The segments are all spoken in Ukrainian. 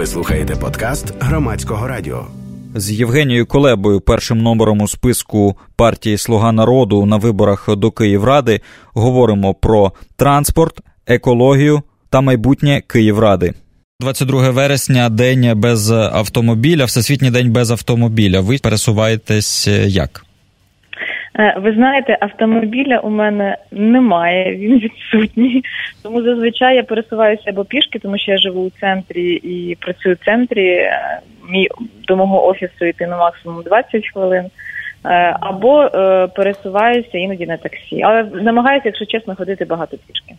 Ви слухаєте подкаст Громадського радіо. З Євгенією Колебою, першим номером у списку партії «Слуга народу» на виборах до Київради, говоримо про транспорт, екологію та майбутнє Київради. 22 вересня – День без автомобіля, Всесвітній день без автомобіля. Ви пересуваєтесь як? Ви знаєте, автомобіля у мене немає, він відсутній. Тому зазвичай я пересуваюся або пішки, тому що я живу у центрі і працюю в центрі. До мого офісу йти на максимум 20 хвилин. Або пересуваюся іноді на таксі. Але намагаюся, якщо чесно, ходити багато пішки.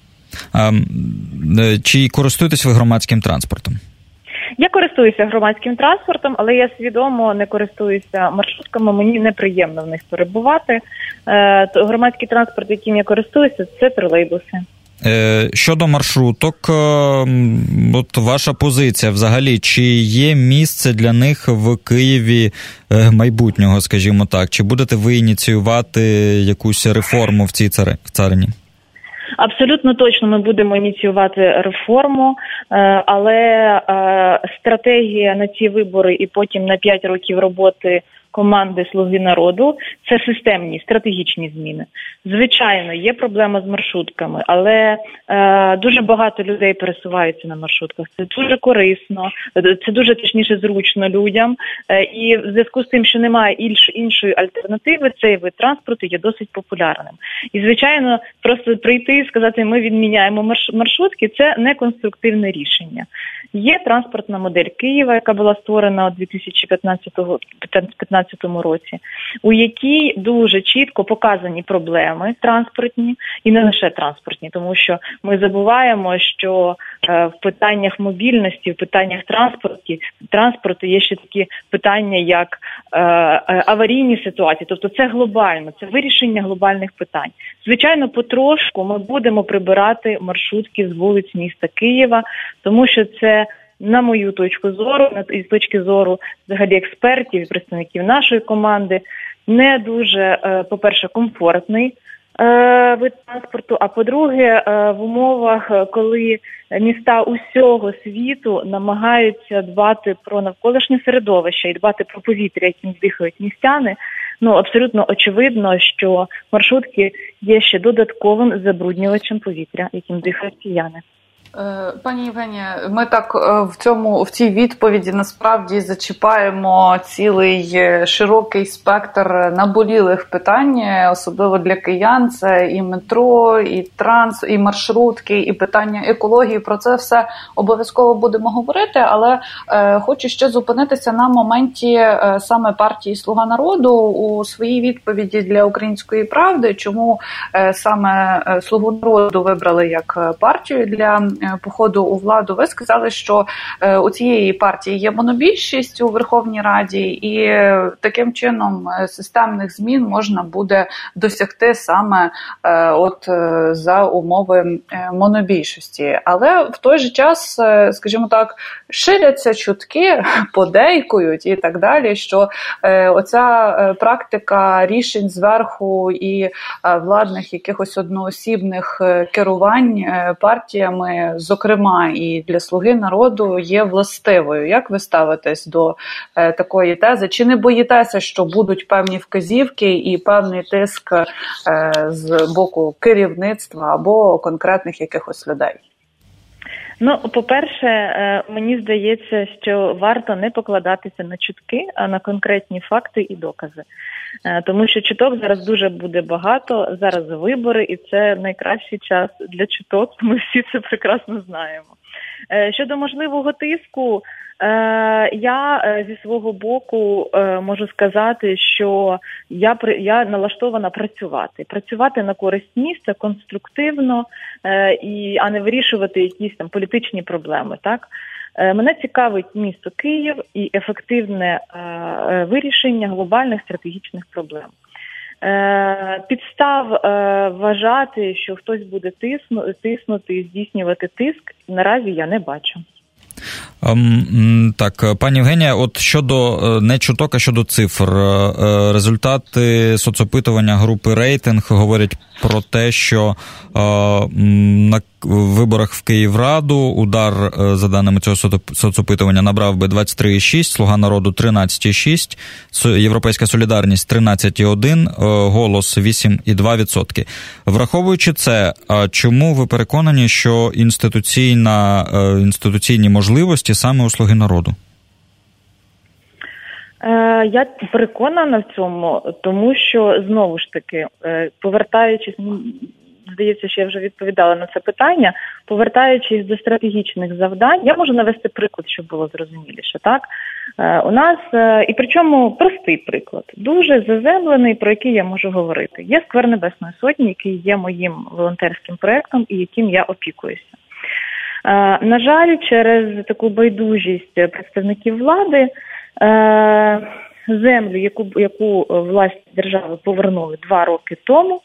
Чи користуєтесь ви громадським транспортом? Я користуюся громадським транспортом, але я свідомо не користуюся маршрутками, мені неприємно в них перебувати. Громадський транспорт, яким я користуюся, це тролейбуси. Щодо маршруток, от ваша позиція взагалі, чи є місце для них в Києві майбутнього, скажімо так? Чи будете ви ініціювати якусь реформу в цій царині? Абсолютно точно ми будемо ініціювати реформу, але стратегія на ці вибори і потім на 5 років роботи команди «Слуги народу» – це системні, стратегічні зміни. Звичайно, є проблема з маршрутками, але дуже багато людей пересуваються на маршрутках. Це дуже корисно, це дуже, точніше, зручно людям. І в зв'язку з тим, що немає іншої альтернативи, цей вид транспорту є досить популярним. І, звичайно, просто прийти і сказати, ми відміняємо маршрутки – це не конструктивне рішення. Є транспортна модель Києва, яка була створена у 2015 році, у якій дуже чітко показані проблеми транспортні, і не лише транспортні, тому що ми забуваємо, що в питаннях мобільності, в питаннях транспорту є ще такі питання, як аварійні ситуації, тобто це глобально, це вирішення глобальних питань. Звичайно, потрошку ми будемо прибирати маршрутки з вулиць міста Києва, тому що це, на мою точку зору, і з точки зору взагалі експертів і представників нашої команди, не дуже, по-перше, комфортний вид транспорту, а по-друге, в умовах, коли міста усього світу намагаються дбати про навколишнє середовище і дбати про повітря, яким дихають містяни, абсолютно очевидно, що маршрутки є ще додатковим забруднювачем повітря, яким дихають кияни. Пані Євгенія, ми так в цій відповіді насправді зачіпаємо цілий широкий спектр наболілих питань, особливо для киян. Це і метро, і маршрутки, і питання екології. Про це все обов'язково будемо говорити, але хочу ще зупинитися на моменті саме партії «Слуга народу» у своїй відповіді для «Української правди». Чому саме «Слугу народу» вибрали як партію для походу у владу? Ви сказали, що у цієї партії є монобільшість у Верховній Раді, і таким чином системних змін можна буде досягти саме за умови монобільшості. Але в той же час, скажімо так, ширяться чутки, подейкують і так далі, що оця практика рішень зверху і владних якихось одноосібних керувань партіями, зокрема і для «Слуги народу», є властивою. Як ви ставитесь до такої тези? Чи не боїтеся, що будуть певні вказівки і певний тиск з боку керівництва або конкретних якихось людей? По-перше, мені здається, що варто не покладатися на чутки, а на конкретні факти і докази. Тому що чуток зараз дуже буде багато, зараз вибори, і це найкращий час для чуток, ми всі це прекрасно знаємо. Щодо можливого тиску, я зі свого боку можу сказати, що я налаштована працювати на користь міста конструктивно, а не вирішувати якісь там політичні проблеми, так? Мене цікавить місто Київ і ефективне вирішення глобальних стратегічних проблем. Підстав вважати, що хтось буде тиснути і здійснювати тиск, наразі я не бачу. Так, пані Євгенія, от щодо не чуток, а щодо цифр. Результати соцопитування групи «Рейтинг» говорять про те, що на виборах в Київраду «Удар», за даними цього соцопитування, набрав би 23,6, «Слуга народу» 13,6, «Європейська солідарність» 13,1, «Голос» 8,2%. Враховуючи це, чому ви переконані, що інституційні можливості саме у «Слуги народу»? Я переконана в цьому, тому що, знову ж таки, повертаючись, здається, що я вже відповідала на це питання, повертаючись до стратегічних завдань, я можу навести приклад, щоб було зрозуміліше, так? У нас, і причому простий приклад, дуже заземлений, про який я можу говорити. Є Сквер Небесної Сотні, який є моїм волонтерським проєктом і яким я опікуюся. На жаль, через таку байдужість представників влади, землю, яку власність держави повернули 2 роки тому,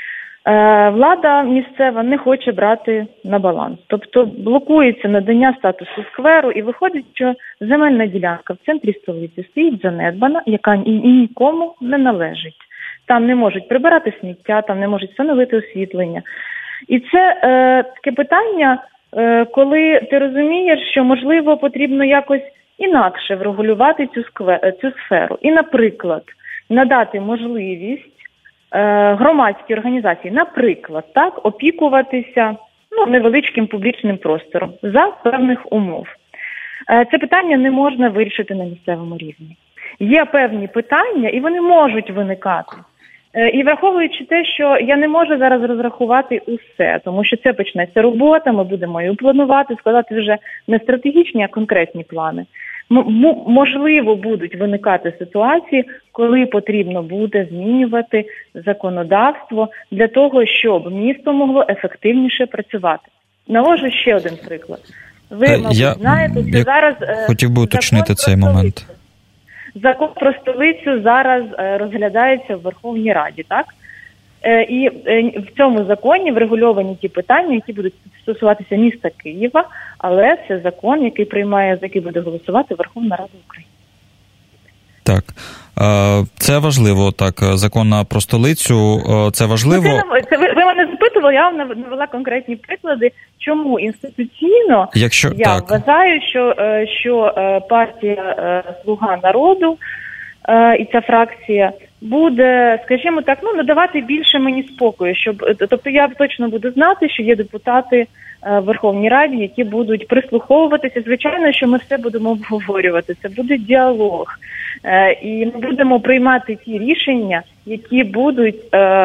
влада місцева не хоче брати на баланс. Тобто блокується надання статусу скверу і виходить, що земельна ділянка в центрі столиці стоїть занедбана, яка нікому не належить. Там не можуть прибирати сміття, там не можуть встановити освітлення. І це таке питання, коли ти розумієш, що, можливо, потрібно якось інакше врегулювати цю сферу. І, наприклад, надати можливість громадській організації, наприклад, так, опікуватися невеличким публічним простором за певних умов. Це питання не можна вирішити на місцевому рівні. Є певні питання, і вони можуть виникати. І враховуючи те, що я не можу зараз розрахувати усе, тому що це почнеться робота, ми будемо її планувати, складати вже не стратегічні, а конкретні плани. Можливо, будуть виникати ситуації, коли потрібно буде змінювати законодавство для того, щоб місто могло ефективніше працювати. Навожу ще один приклад. Ви, мабуть, знаєте, що зараз хотів би уточнити цей момент. Закон про столицю зараз розглядається в Верховній Раді, так? І в цьому законі врегульовані ті питання, які будуть стосуватися міста Києва, але це закон, який приймає, за який буде голосувати Верховна Рада України. Так. Це важливо, так, закон про столицю, це важливо. Ви мене запитували, я вам навела конкретні приклади, чому інституційно вважаю, що партія «Слуга народу» і ця фракція буде, скажімо так, надавати більше мені спокою, тобто я точно буду знати, що є депутати в Верховній Раді, які будуть прислуховуватися. Звичайно, що ми все будемо обговорювати, це буде діалог. І ми будемо приймати ті рішення, які будуть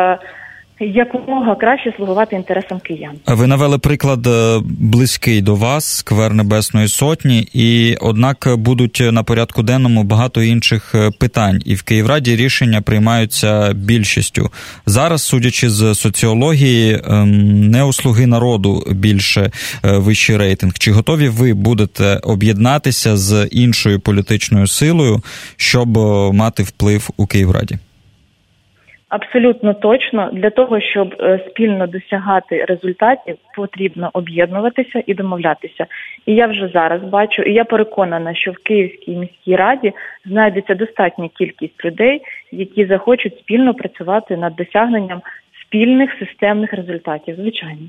якомога краще слугувати інтересам киян. Ви навели приклад близький до вас, Сквер Небесної Сотні, і однак будуть на порядку денному багато інших питань, і в Київраді рішення приймаються більшістю. Зараз, судячи з соціології, не у «Слуги народу» більше вищий рейтинг. Чи готові ви будете об'єднатися з іншою політичною силою, щоб мати вплив у Київраді? Абсолютно точно. Для того, щоб спільно досягати результатів, потрібно об'єднуватися і домовлятися. І я вже зараз бачу, і я переконана, що в Київській міській раді знайдеться достатня кількість людей, які захочуть спільно працювати над досягненням спільних системних результатів. Звичайно.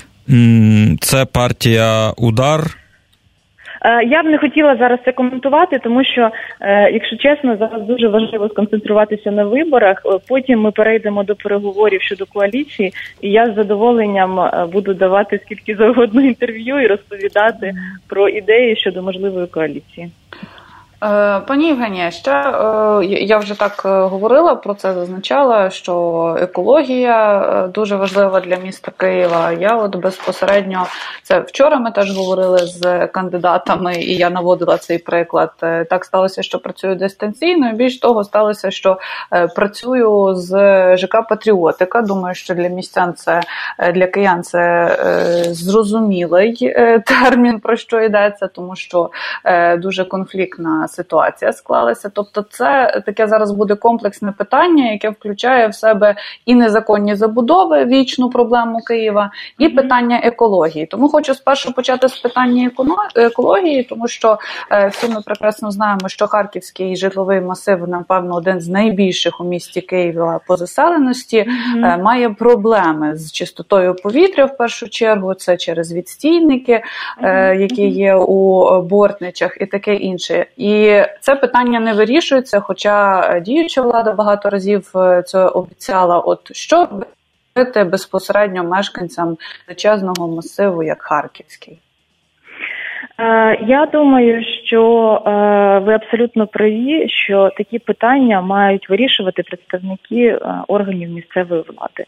Це партія «Удар»? Я б не хотіла зараз це коментувати, тому що, якщо чесно, зараз дуже важливо сконцентруватися на виборах. Потім ми перейдемо до переговорів щодо коаліції, і я з задоволенням буду давати скільки завгодно інтерв'ю і розповідати про ідеї щодо можливої коаліції. Пані Євгенія, ще я вже так говорила, про це зазначала, що екологія дуже важлива для міста Києва. Я от безпосередньо, це вчора ми теж говорили з кандидатами, і я наводила цей приклад. Так сталося, що працюю дистанційно, і більш того сталося, що працюю з ЖК «Патріотика». Думаю, що для містян це, для киян це зрозумілий термін, про що йдеться, тому що дуже конфліктна ситуація склалася. Тобто це таке зараз буде комплексне питання, яке включає в себе і незаконні забудови, вічну проблему Києва, і питання екології. Тому хочу спершу почати з питання екології, тому що всі ми прекрасно знаємо, що Харківський житловий масив, напевно, один з найбільших у місті Києва по заселеності, має проблеми з чистотою повітря в першу чергу, це через відстійники, які є у Бортничах і таке інше. І це питання не вирішується, хоча діюча влада багато разів це обіцяла. От що робити безпосередньо мешканцям величезного масиву, як Харківський? Я думаю, що ви абсолютно праві, що такі питання мають вирішувати представники органів місцевої влади.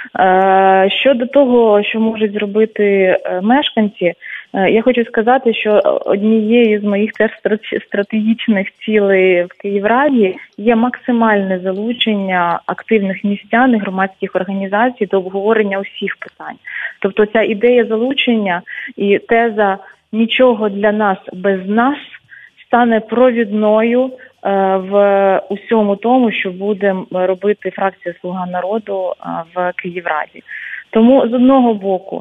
Щодо того, що можуть зробити мешканці, я хочу сказати, що однією з моїх теж стратегічних цілей в Київраді є максимальне залучення активних містян і громадських організацій до обговорення усіх питань. Тобто ця ідея залучення і теза «нічого для нас без нас» стане провідною в усьому тому, що буде робити фракція «Слуга народу» в Київраді. Тому, з одного боку,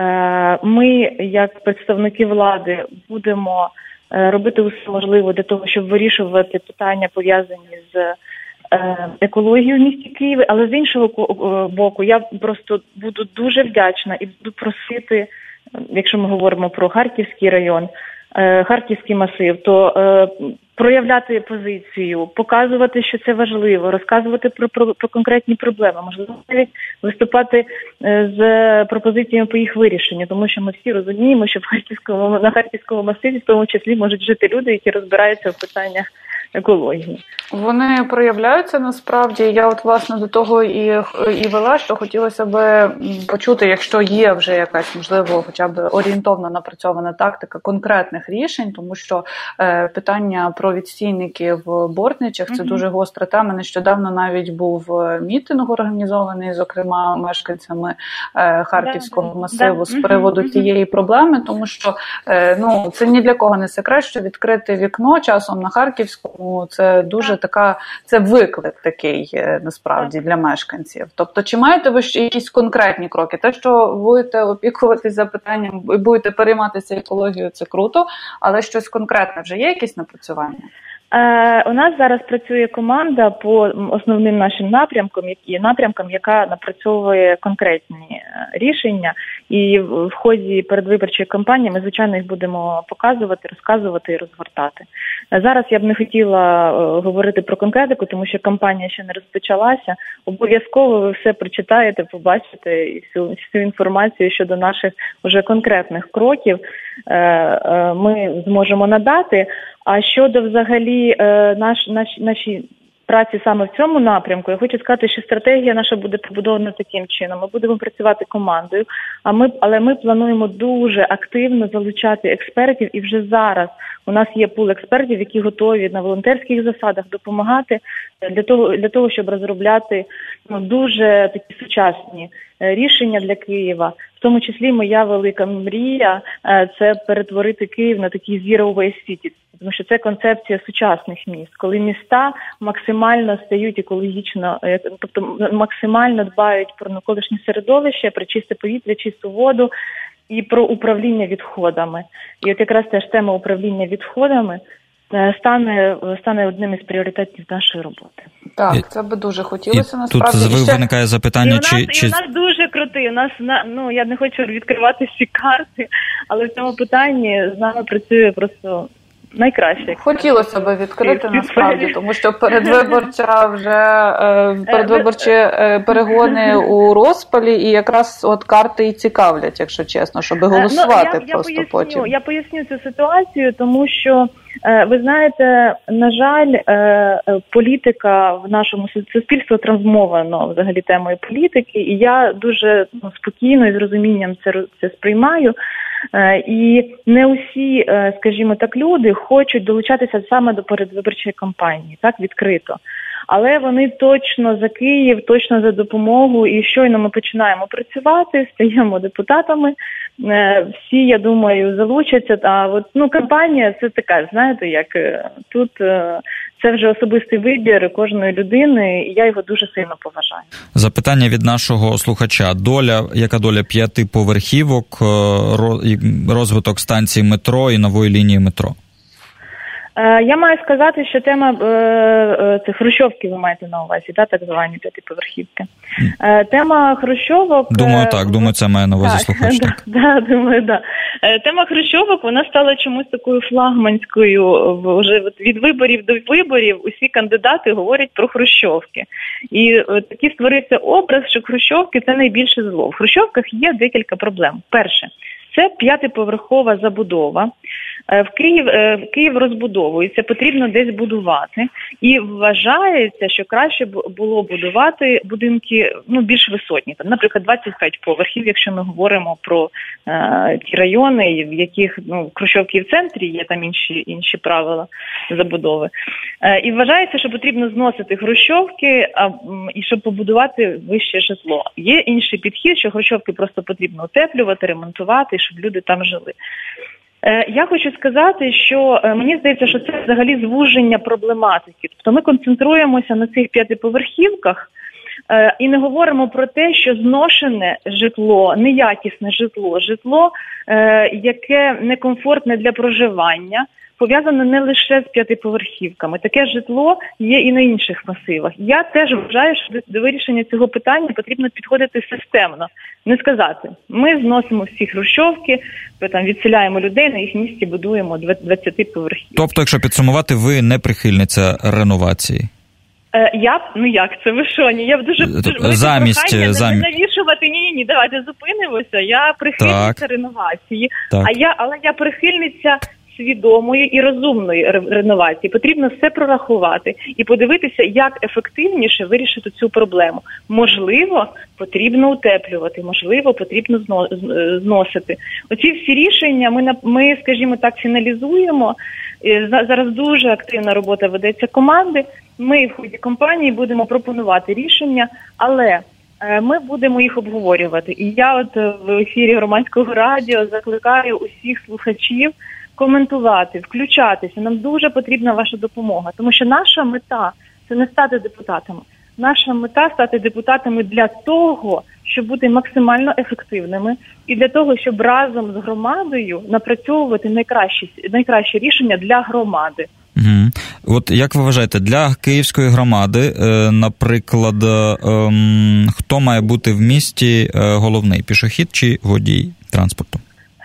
ми, як представники влади, будемо робити усе можливе для того, щоб вирішувати питання, пов'язані з екологією в місті Києві, але з іншого боку, я просто буду дуже вдячна і буду просити, якщо ми говоримо про Харківський район, Харківський масив, то проявляти позицію, показувати, що це важливо, розказувати про конкретні проблеми, можливо, навіть виступати з пропозиціями по їх вирішенню, тому що ми всі розуміємо, що на Харківському масиві в тому числі можуть жити люди, які розбираються в питаннях екології. Вони проявляються насправді. Я от власне до того і вела, що хотілося б почути, якщо є вже якась, можливо, хоча б орієнтовно напрацьована тактика конкретних рішень, тому що питання про відстійники в Бортничах – це дуже гостра тема. Нещодавно навіть був мітинг організований, зокрема, мешканцями Харківського масиву з приводу цієї проблеми, тому що це ні для кого не секрет, що відкрити вікно часом на Харківському – це дуже це виклик такий, насправді, для мешканців. Тобто, чи маєте ви ще якісь конкретні кроки? Те, що будете опікуватися запитанням і будете перейматися екологією, це круто, але щось конкретне вже є, якісь напрацювання? У нас зараз працює команда по основним нашим напрямкам, яка напрацьовує конкретні рішення. І в ході передвиборчої кампанії ми, звичайно, їх будемо показувати, розказувати і розгортати. Зараз я б не хотіла говорити про конкретику, тому що кампанія ще не розпочалася. Обов'язково ви все прочитаєте, побачите і всю інформацію щодо наших уже конкретних кроків ми зможемо надати. А щодо взагалі нашій праці саме в цьому напрямку, я хочу сказати, що стратегія наша буде побудована таким чином. Ми будемо працювати командою, але ми плануємо дуже активно залучати експертів, і вже зараз у нас є пул експертів, які готові на волонтерських засадах допомагати для того, щоб розробляти дуже такі сучасні рішення для Києва. В тому числі моя велика мрія – це перетворити Київ на такий Zero Waste City. Тому що це концепція сучасних міст, коли міста максимально стають екологічно, тобто максимально дбають про навколишнє середовище, про чисте повітря, чисту воду і про управління відходами. І от якраз теж тема управління відходами стане одним із пріоритетів нашої роботи. Так, це би дуже хотілося, насправді. Тут виникає запитання, і у нас дуже крутий, я не хочу відкривати всі карти, але в цьому питанні з нами працює просто найкраще. Хотілося б відкрити, насправді, тому що передвиборчі перегони у розпалі, і якраз от карти і цікавлять, якщо чесно, щоб голосувати потім. Я поясню цю ситуацію, тому що, ви знаєте, на жаль, політика в нашому суспільстві травмовано взагалі темою політики, і я дуже спокійно і з розумінням це сприймаю. І не усі, скажімо так, люди хочуть долучатися саме до передвиборчої кампанії, так, відкрито. але вони точно за Київ, точно за допомогу, і щойно ми починаємо працювати, стаємо депутатами, всі, я думаю, залучаться. А от, кампанія – це така, знаєте, як тут це вже особистий вибір кожної людини, і я його дуже сильно поважаю. Запитання від нашого слухача. Яка доля 5-поверхівок, розвиток станції метро і нової лінії метро? Я маю сказати, що тема це хрущовки, ви маєте на увазі, так звані 5-поверхівки. Тема хрущовок... Думаю, це має на увазі слухач. Так. Тема хрущовок, вона стала чомусь такою флагманською. Вже від виборів до виборів усі кандидати говорять про хрущовки. І такий створився образ, що хрущовки – це найбільше зло. В хрущовках є декілька проблем. Перше – це 5-поверхова забудова. Київ розбудовується, потрібно десь будувати. І вважається, що краще було будувати будинки більш висотні. Наприклад, 25 поверхів, якщо ми говоримо про ті райони, в яких хрущовки в центрі, є там інші правила забудови. І вважається, що потрібно зносити хрущовки, і щоб побудувати вище житло. Є інший підхід, що хрущовки просто потрібно утеплювати, ремонтувати, щоб люди там жили. Я хочу сказати, що мені здається, що це взагалі звуження проблематики. Тобто ми концентруємося на цих 5-поверхівках і не говоримо про те, що зношене житло, неякісне житло, яке некомфортне для проживання, пов'язане не лише з 5-поверхівками. Таке житло є і на інших масивах. Я теж вважаю, що до вирішення цього питання потрібно підходити системно. Не сказати, ми зносимо всі хрущовки, відселяємо людей, на їх місці будуємо 20-поверхівки. Тобто, якщо підсумувати, ви не прихильниця реновації? Це ви що? Я дуже замість не навішувати. Ні, давайте зупинимося. Я прихильниця реновації, але я прихильниця свідомої і розумної реновації. Потрібно все прорахувати і подивитися, як ефективніше вирішити цю проблему. Можливо, потрібно утеплювати, можливо, потрібно зносити. Оці всі рішення ми, скажімо так, фіналізуємо. Зараз дуже активна робота ведеться команди. Ми в ході кампанії будемо пропонувати рішення, але ми будемо їх обговорювати. І я в ефірі Громадського радіо закликаю усіх слухачів коментувати, включатися. Нам дуже потрібна ваша допомога, тому що наша мета – це не стати депутатами. Наша мета – стати депутатами для того, щоб бути максимально ефективними і для того, щоб разом з громадою напрацьовувати найкращі рішення для громади. Угу. От як ви вважаєте, для київської громади, наприклад, хто має бути в місті головний – пішохід чи водій транспорту?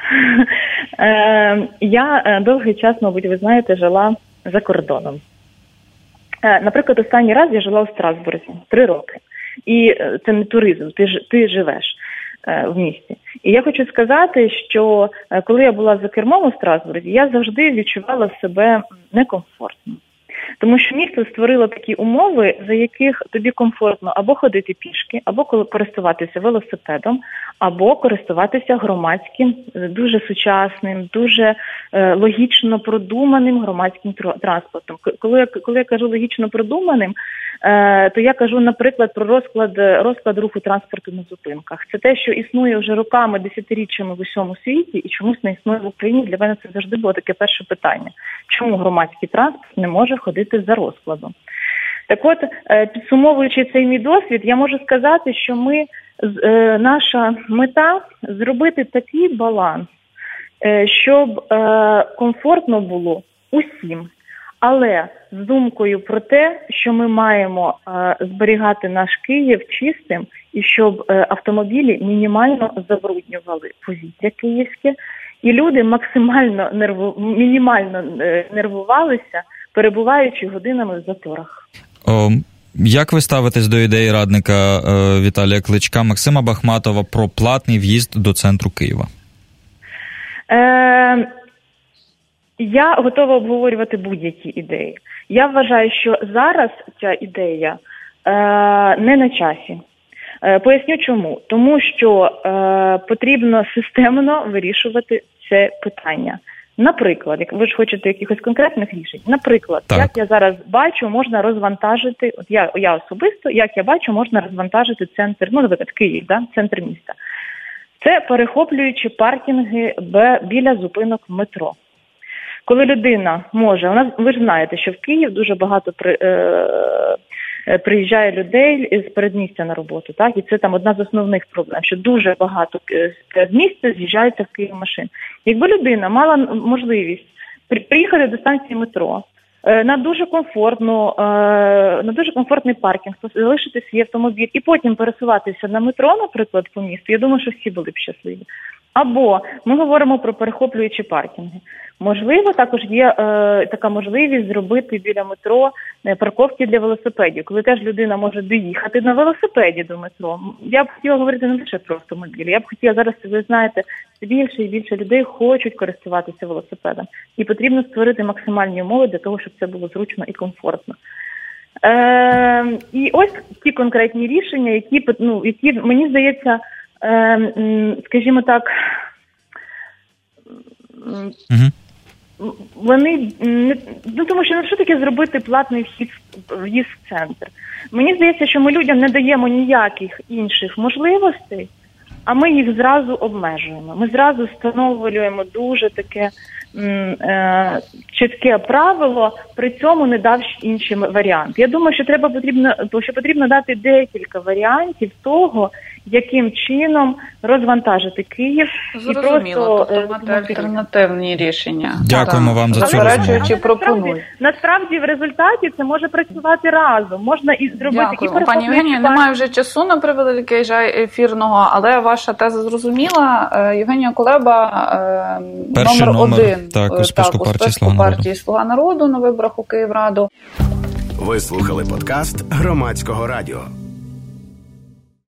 Я довгий час, мабуть, ви знаєте, жила за кордоном. Наприклад, останній раз я жила у Страсбурзі 3 роки. І це не туризм, ти живеш в місті. І я хочу сказати, що коли я була за кермом у Страсбурзі, я завжди відчувала себе некомфортно. Тому що місто створило такі умови, за яких тобі комфортно або ходити пішки, або користуватися велосипедом, або користуватися громадським, дуже сучасним, дуже логічно продуманим громадським транспортом. Коли я кажу логічно продуманим, то я кажу, наприклад, про розклад руху транспорту на зупинках. Це те, що існує вже роками, десятиріччями в усьому світі і чомусь не існує в Україні. Для мене це завжди було таке перше питання. Чому громадський транспорт не може ходити за розкладом? Так от, підсумовуючи цей мій досвід, я можу сказати, що наша мета – зробити такий баланс, щоб комфортно було усім. Але з думкою про те, що ми маємо зберігати наш Київ чистим і щоб автомобілі мінімально забруднювали повітря київське, і люди мінімально нервувалися, перебуваючи годинами в заторах. Як ви ставитесь до ідеї радника Віталія Кличка Максима Бахматова про платний в'їзд до центру Києва? Я готова обговорювати будь-які ідеї. Я вважаю, що зараз ця ідея не на часі. Поясню чому. Тому що потрібно системно вирішувати це питання. Наприклад, як ви ж хочете якихось конкретних рішень, наприклад, так. Як я зараз бачу, можна розвантажити, от я особисто, як я бачу, можна розвантажити центр, наприклад, Київ, центр міста. Це перехоплюючи паркінги біля зупинок метро. Коли людина може, ви ж знаєте, що в Київ дуже багато приїжджає людей з передмістя на роботу, так? І це там одна з основних проблем, що дуже багато з передмістя з'їжджається в Київ машин. Якби людина мала можливість приїхати до станції метро, на дуже комфортний паркінг, залишити свій автомобіль і потім пересуватися на метро, наприклад, по місту, я думаю, що всі були б щасливі. Або ми говоримо про перехоплюючі паркінги. Можливо, також є така можливість зробити біля метро парковки для велосипедів, коли теж людина може доїхати на велосипеді до метро. Я б хотіла говорити не лише про автомобілі. Я б хотіла зараз, ви знаєте, більше і більше людей хочуть користуватися велосипедом. І потрібно створити максимальні умови для того, щоб це було зручно і комфортно. І ось ті конкретні рішення, які мені здається, скажімо так, вони тому що що таке зробити платний в'їзд в центр? Мені здається, що ми людям не даємо ніяких інших можливостей, а ми їх зразу обмежуємо. Ми зразу встановлюємо дуже таке чітке правило, при цьому не давши інші варіанти. Я думаю, що потрібно дати декілька варіантів того, яким чином розвантажити Київ. Зрозуміло, тобто мати альтернативні рішення. Дякуємо вам за цю розмову. Насправді, в результаті це може працювати разом. Можна і зробити... Дякую. Пані Євгенія, немає вже часу на превеликий жаль ефірного, але ваша теза зрозуміла. Євгенія Кулеба, номер 1 у списку партії «Слуга народу» на виборах у Київраду. Ви слухали подкаст Громадського радіо.